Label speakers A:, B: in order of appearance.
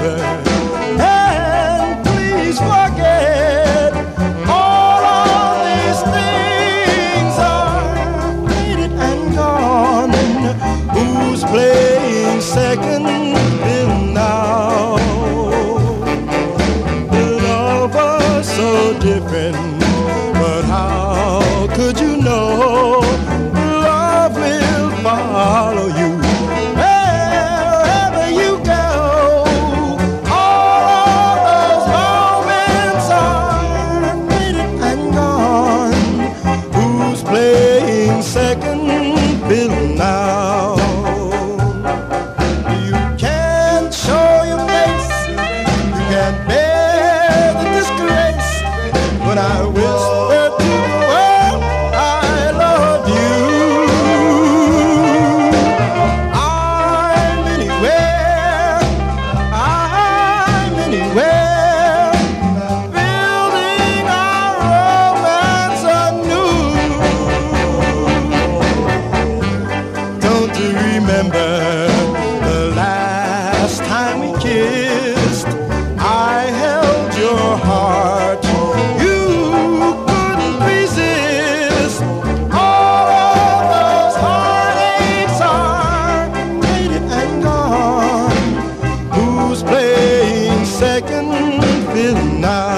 A: remember. And please forget all of these things are faded and gone. Who's playing second fiddle now? The lovers so different, but how could you know love will follow you wherever you go? All of those moments are faded and gone. Who's playing second fiddle now? You can't show your face, you can't bear the disgrace when I whisper to the world I love you. I'm anywhere, building our romance anew. Don't you remember the last time we kissed? I held your heart, you couldn't resist. All of those heartaches are faded and gone. Who's playing second fiddle now?